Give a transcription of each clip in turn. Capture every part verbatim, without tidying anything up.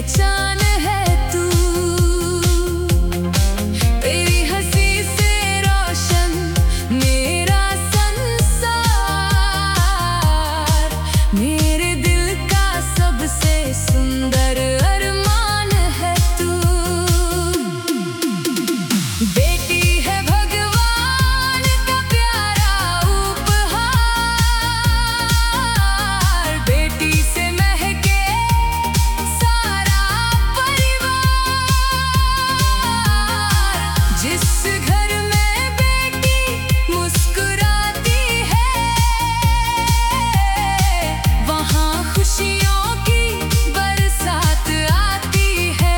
पहचान है तू। तेरी हंसी से रोशन मेरा संसार, मेरे दिल का सबसे सुंदर अरमान है तू। बेटी है भगवान का प्यारा उपहार, बेटी से महके सारा परिवार। जिस घर में बेटी मुस्कुराती है, वहाँ खुशियों की बरसात आती है।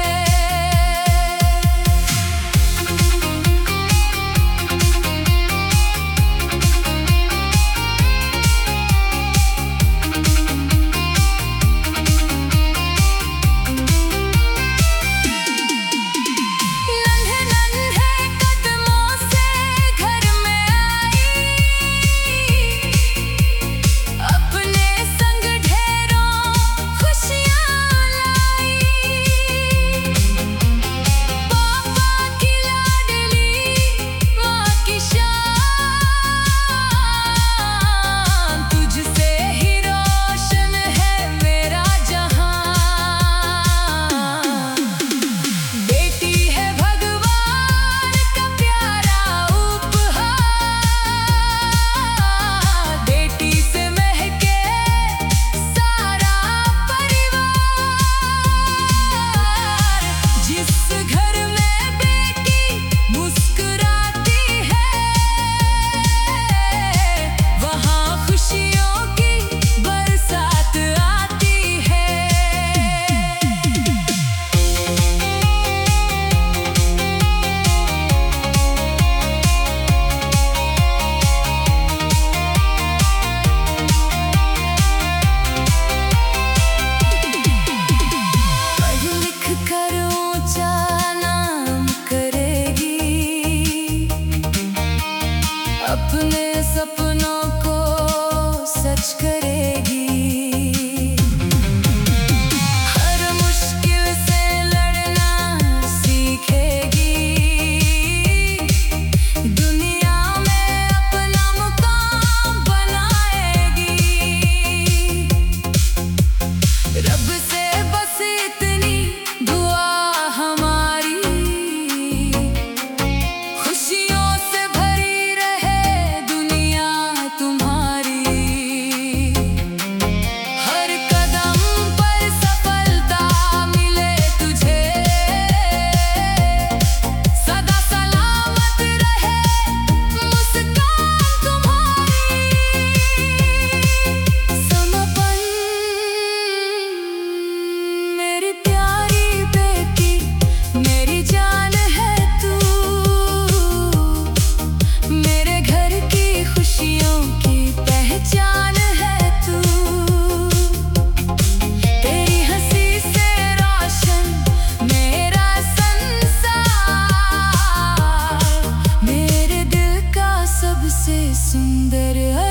नन्हे नन्हे कदमों से घर में आई, अपने संग ढेरों खुशियाँ लाई। पापा की लाडली माँ की शान, तुझसे ही रोशन है मेरा जहां। बेटी है भगवान का प्यारा उपहार, बेटी से महके सारा परिवार। जिस घर में बेटी मुस्कुराती है, वहाँ खुशियों की बरसात आती है। पढ़ लिख कर ऊंचा नाम करेगी, अपने सपनों को सच करेगी। हर मुश्किल से लड़ना सीखेगी, दुनिया में अपना मुकाम बनाएगी। रब से बस इतनी दुआ हमारी, खुशियों से भरी रहे दुनिया तुम्हारी। हर कदम पर सफलता मिले तुझे, सदा सलामत रहे मुस्कान तुम्हारी। समर्पण मेरी प्यारी बेटी, मेरी जान है तू। मेरे घर की खुशियों की पहचान है तू। तेरी हंसी से रोशन मेरा संसार, मेरे दिल का सबसे सुंदर